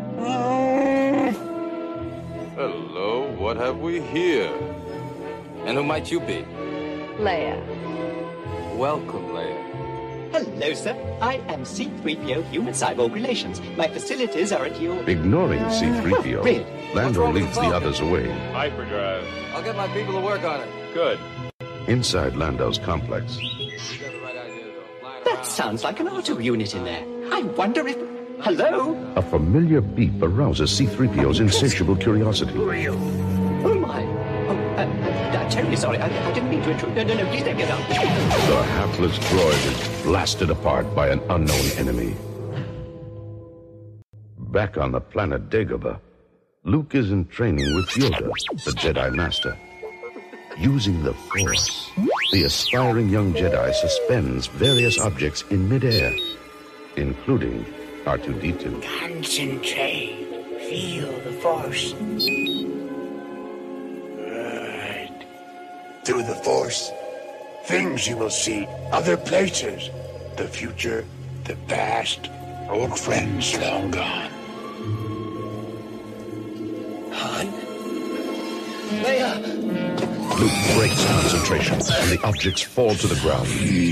Hello, what have we here? And who might you be? Leia. Welcome, Leia. Hello, sir. I am C three P O Human Cyborg Relations. My facilities are at your... Ignoring C three P O, Really? Lando leads the others away. Hyperdrive. I'll get my people to work on it. Good. Inside Lando's complex, That sounds like an auto unit in there. I wonder if... Hello? a familiar beep arouses C three P O's insatiable curiosity. Oh, my. Oh, uh, I'm terribly sorry. I, I didn't mean to intrude. No, no, no, please don't get down. The hapless droid is blasted apart by an unknown enemy. Back on the planet Dagobah, Luke is in training with Yoda, the Jedi Master. Using the Force, the aspiring young Jedi suspends various objects in midair, including R two D two. Concentrate. Feel the Force. Right. Through the Force, things you will see, other places, the future, the past, old friends long gone. Han? Leia! Luke breaks concentration, and the objects fall to the ground.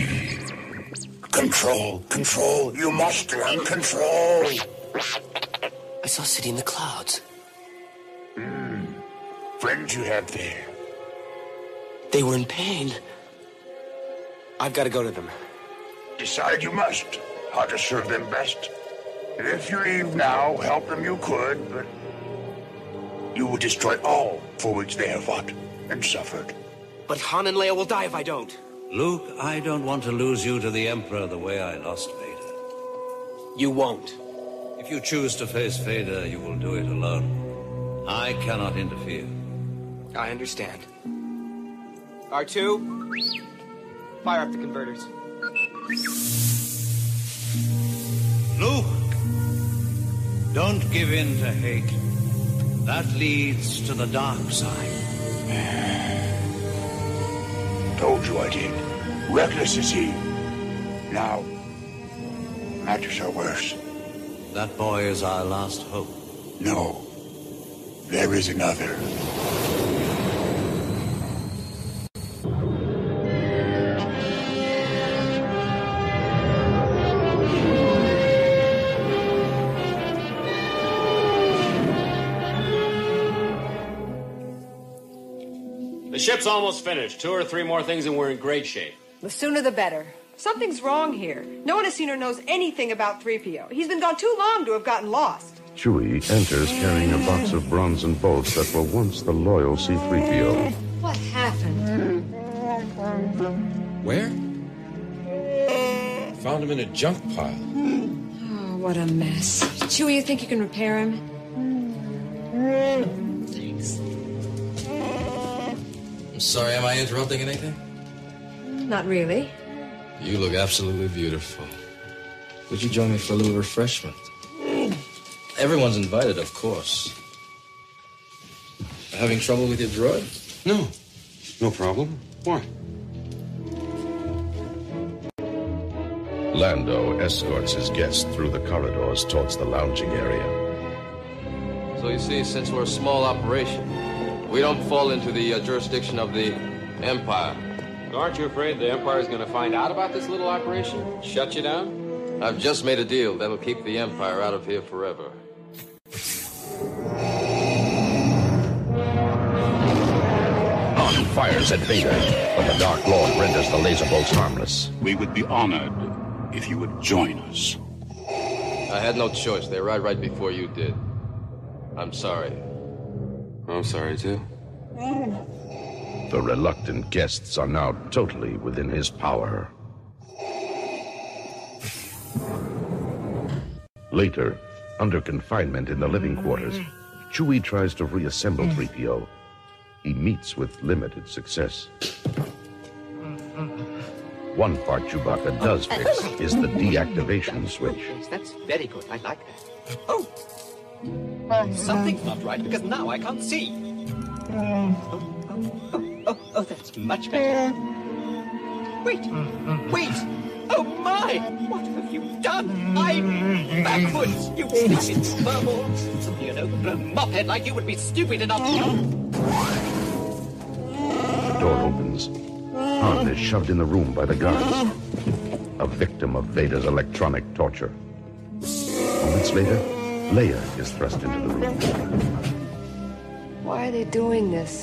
Control, control. You must learn control. I saw a city in the clouds. Mm. Friends you have there. They were in pain. I've got to go to them. Decide you must. How to serve them best. If you leave now, help them you could, but you will destroy all for which they have fought and suffered. But Han and Leia will die if I don't. Luke, I don't want to lose you to the Emperor the way I lost Vader. You won't. If you choose to face Vader, you will do it alone. I cannot interfere. I understand. R two, fire up the converters. Luke, don't give in to hate. That leads to the dark side. Told you I did. Reckless is he. Now, matters are worse. That boy is our last hope. No. There is another. The ship's almost finished. Two or three more things and we're in great shape. The sooner the better. Something's wrong here. No one has seen or knows anything about three P O. He's been gone too long to have gotten lost. Chewie enters carrying a box of bronzen bolts that were once the loyal C three P O. What happened? Where? Found him in a junk pile. Oh, what a mess. Chewie, you think you can repair him? Thanks. I'm sorry, am I interrupting anything? Not really. You look absolutely beautiful. Would you join me for a little refreshment? Everyone's invited, of course. Having trouble with your droid? No. No problem. Why? Lando escorts his guest through the corridors towards the lounging area. So you see, since we're a small operation, we don't fall into the uh, jurisdiction of the Empire. Aren't you afraid the Empire's going to find out about this little operation? Shut you down? I've just made a deal that'll keep the Empire out of here forever. Han fires at Vader, but the Dark Lord renders the laser bolts harmless. We would be honored if you would join us. I had no choice. They arrived right before you did. I'm sorry. I'm sorry, too. The reluctant guests are now totally within his power. Later, under confinement in the living quarters, Chewie tries to reassemble three P O. He meets with limited success. One part Chewbacca does fix is the deactivation switch. That's very good. I like that. Oh! Something's not right because now I can't see. Oh, oh, oh, oh, oh, that's much better. Wait, wait! Oh my! What have you done? I'm backwards! You stupid furball! Only an overgrown mophead like you would be stupid enough to... The door opens. Han is shoved in the room by the guards. A victim of Vader's electronic torture. Moments later, Leia is thrust into the room. Why are they doing this?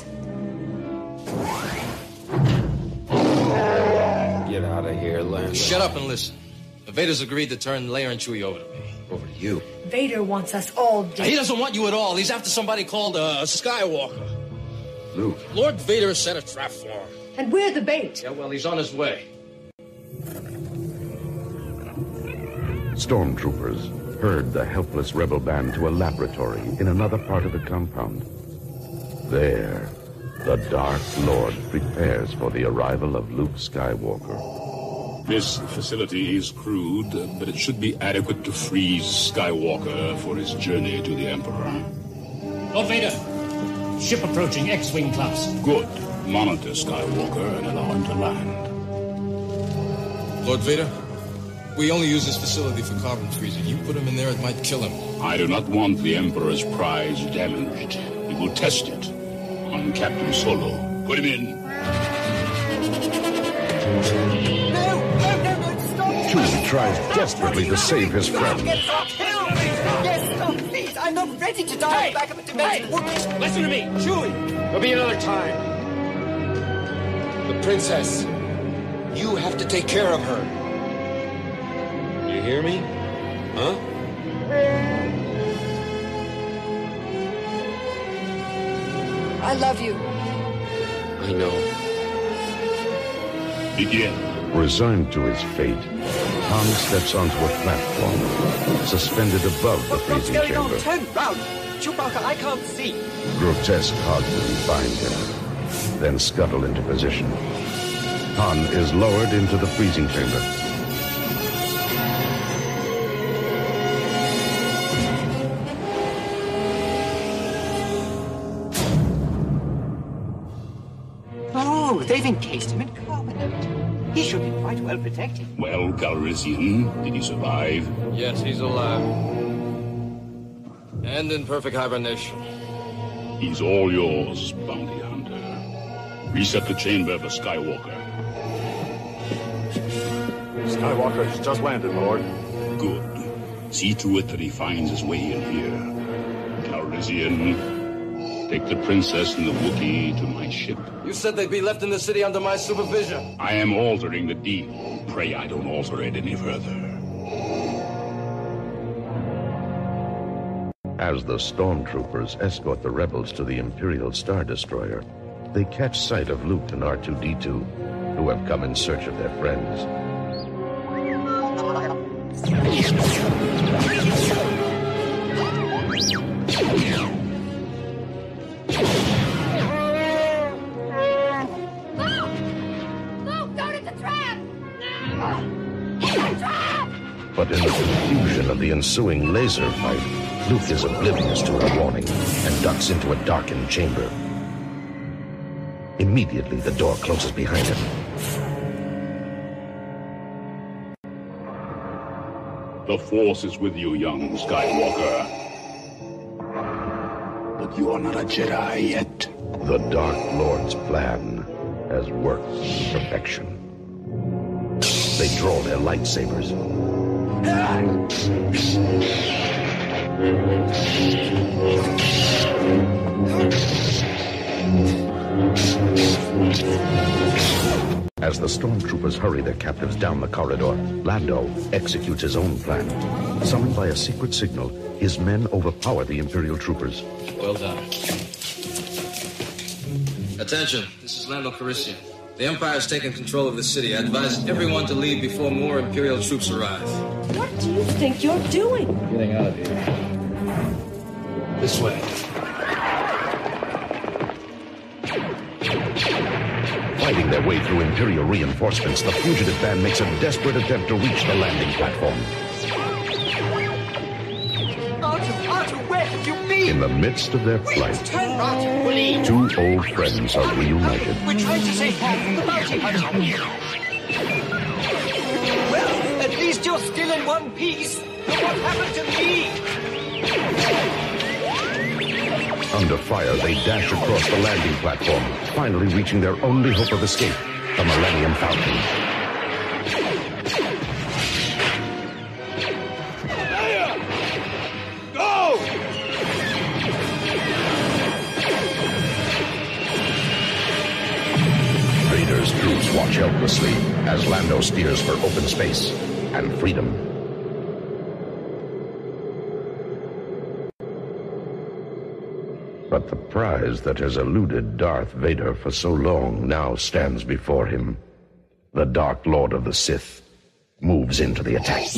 Get out of here, Lando. Shut up and listen. Vader's agreed to turn Leia and Chewie over to me. Over to you. Vader wants us all dead. He doesn't want you at all. He's after somebody called uh, Skywalker. Luke. Lord Vader has set a trap for him. And we're the bait. Yeah, well, he's on his way. Stormtroopers herd the helpless rebel band to a laboratory in another part of the compound. There, the Dark Lord prepares for the arrival of Luke Skywalker. This facility is crude, but it should be adequate to freeze Skywalker for his journey to the Emperor. Lord Vader, ship approaching X-Wing class. Good. Monitor Skywalker and allow him to land. Lord Vader, we only use this facility for carbon freezing. You put him in there, it might kill him. I do not want the Emperor's prize damaged. We will test it on Captain Solo. Put him in. No! No, no, no, stop! Chewie tries desperately to save his friend. Kill me! Yes, stop, please! I'm not ready to die Hey! back up a dimension. Hey! Listen to me, Chewie! There'll be another time. The princess. You have to take care of her. You hear me? Huh? I love you. I know. Begin. Resigned to his fate, Han steps onto a platform, suspended above the What's freezing going on? chamber. Turn round! Chewbacca, I can't see. Grotesque cogmen bind him, then scuttle into position. Han is lowered into the freezing chamber. they've encased him in carbonite. He should be quite well protected. Well, Calrissian, did he survive? Yes, he's alive. And in perfect hibernation. He's all yours, bounty hunter. Reset the chamber for Skywalker. Skywalker's just landed, Lord. Good. See to it that he finds his way in here. Calrissian, take the princess and the Wookiee to my ship. You said they'd be left in the city under my supervision. I am altering the deal. Pray I don't alter it any further. As the stormtroopers escort the rebels to the Imperial Star Destroyer, they catch sight of Luke and R two D two, who have come in search of their friends. But in the confusion of the ensuing laser fight, Luke is oblivious to her warning and ducks into a darkened chamber. Immediately, the door closes behind him. The Force is with you, young Skywalker. But you are not a Jedi yet. The Dark Lord's plan has worked to perfection. They draw their lightsabers. As the stormtroopers hurry their captives down the corridor, Lando executes his own plan. Summoned by a secret signal, his men overpower the Imperial troopers. Well done. Attention, this is Lando Calrissian. The Empire has taken control of the city. I advise everyone to leave before more Imperial troops arrive. What do you think you're doing? Getting out of here. This way. Fighting their way through Imperial reinforcements, the fugitive band makes a desperate attempt to reach the landing platform. Artu, Artu, where have you been? In the midst of their flight, Turn, Artu, please. two old friends are reunited. We're trying to save Paul from the bounty hunter. Well, at least you're still in one piece. Look what happened to me. Under fire, they dash across the landing platform, finally reaching their only hope of escape, the Millennium Falcon. Leia! Go! Vader's troops watch helplessly as Lando steers for open space and freedom. But the prize that has eluded Darth Vader for so long now stands before him. The Dark Lord of the Sith moves into the attack.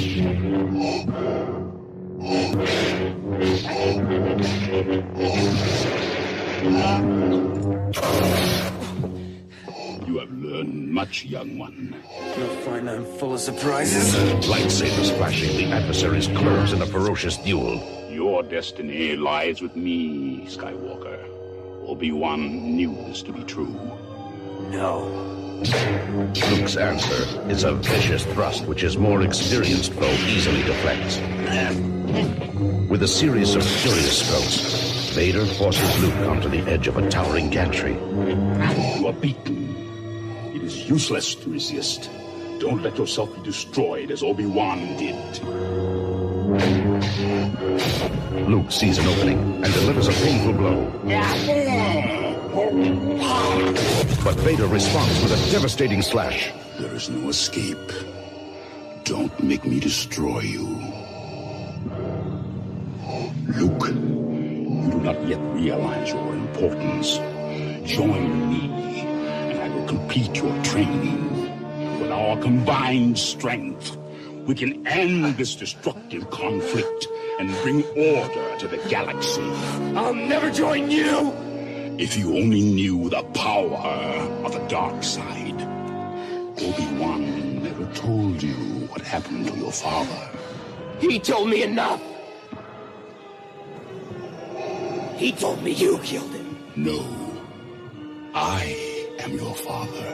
You have learned much, young one. You'll find I'm full of surprises. Lightsabers flashing, the adversaries curves in a ferocious duel. Your destiny lies with me, Skywalker. Obi-Wan knew this to be true. No. Luke's answer is a vicious thrust which his more experienced foe easily deflects. With a series of furious strokes, Vader forces Luke onto the edge of a towering gantry. You are beaten. It is useless to resist. Don't let yourself be destroyed as Obi-Wan did. Luke sees an opening and delivers a painful blow. But Vader responds with a devastating slash. There is no escape. Don't make me destroy you. Luke, you do not yet realize your importance. Join me, and I will complete your training. With our combined strength, we can end this destructive conflict and bring order to the galaxy. I'll never join you! If you only knew the power of the dark side. Obi-Wan never told you what happened to your father. He told me enough! He told me you killed him. No. I am your father.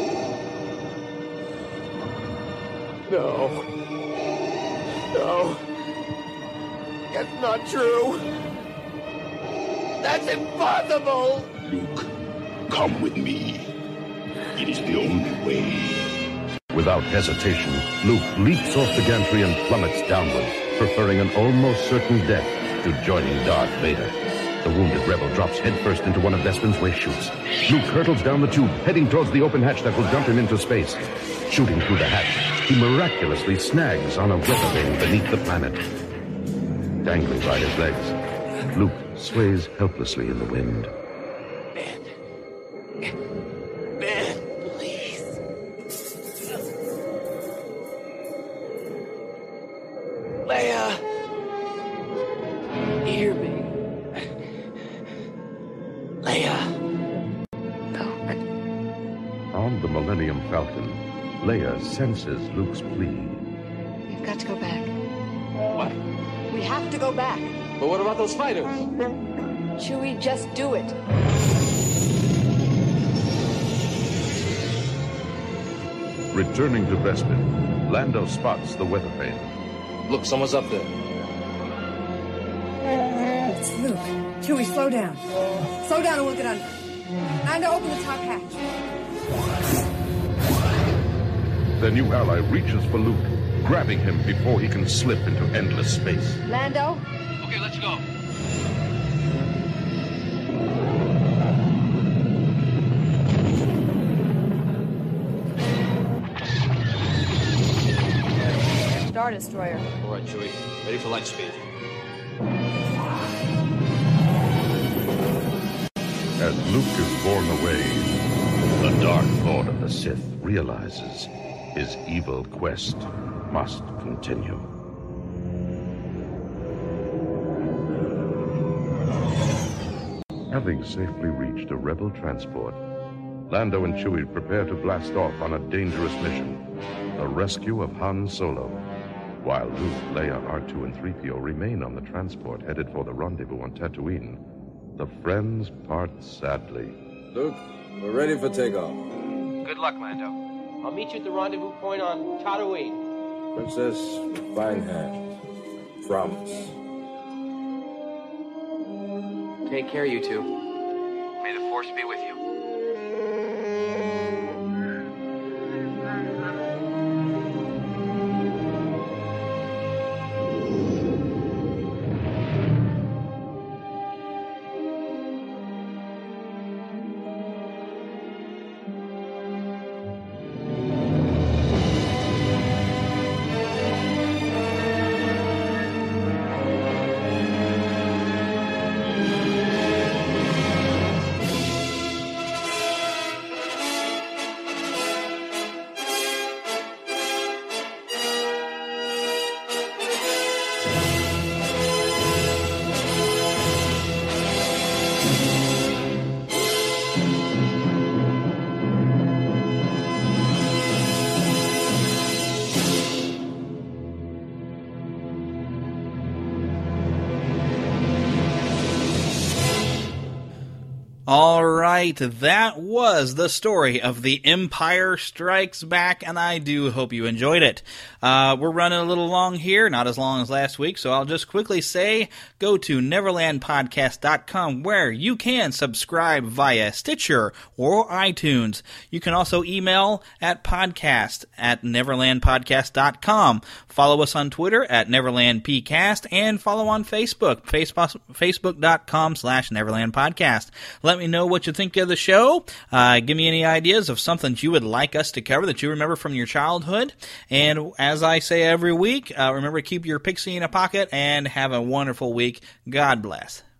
No. No. That's not true. That's impossible. Luke, come with me. It is the only way. Without hesitation, Luke leaps off the gantry and plummets downward, preferring an almost certain death to joining Darth Vader. The wounded rebel drops headfirst into one of Bespin's waste chutes. Luke hurtles down the tube, heading towards the open hatch that will dump him into space. Shooting through the hatch, he miraculously snags on a weather vane beneath the planet. Dangling by his legs, Luke sways helplessly in the wind. Man, please. Leia. Hear me. Leia. On the Millennium Falcon, Leia senses Luke's plea. We've got to go back. What? We have to go back. But what about those fighters? Chewie, just do it. Returning to Bespin, Lando spots the weather vane. Look, someone's up there. It's Luke. Chewie, slow down. Slow down and we'll get under. Lando, open the top hatch. The new ally reaches for Luke, grabbing him before he can slip into endless space. Lando? Okay, let's go. Star Destroyer. All right, Chewie. Ready for light speed. As Luke is borne away, the Dark Lord of the Sith realizes his evil quest must continue. Having safely reached a rebel transport, Lando and Chewie prepare to blast off on a dangerous mission, the rescue of Han Solo, while Luke, Leia, R two, and three P O remain on the transport headed for the rendezvous on Tatooine. The friends part sadly. Luke, we're ready for takeoff. Good luck, Lando. I'll meet you at the rendezvous point on Tatooine. Princess, fine hand. Promise. Take care, you two. May the Force be with you. All right, that was the story of The Empire Strikes Back, and I do hope you enjoyed it. Uh, we're running a little long here, not as long as last week, so I'll just quickly say go to neverland podcast dot com where you can subscribe via Stitcher or iTunes. You can also email at podcast at neverland podcast dot com. Follow us on Twitter at neverlandpcast and follow on Facebook, Facebook facebook.com slash neverlandpodcast. Let me know what you think of the show. Uh, give me any ideas of something you would like us to cover that you remember from your childhood. And as I say every week, uh, remember to keep your pixie in a pocket and have a wonderful week. God bless.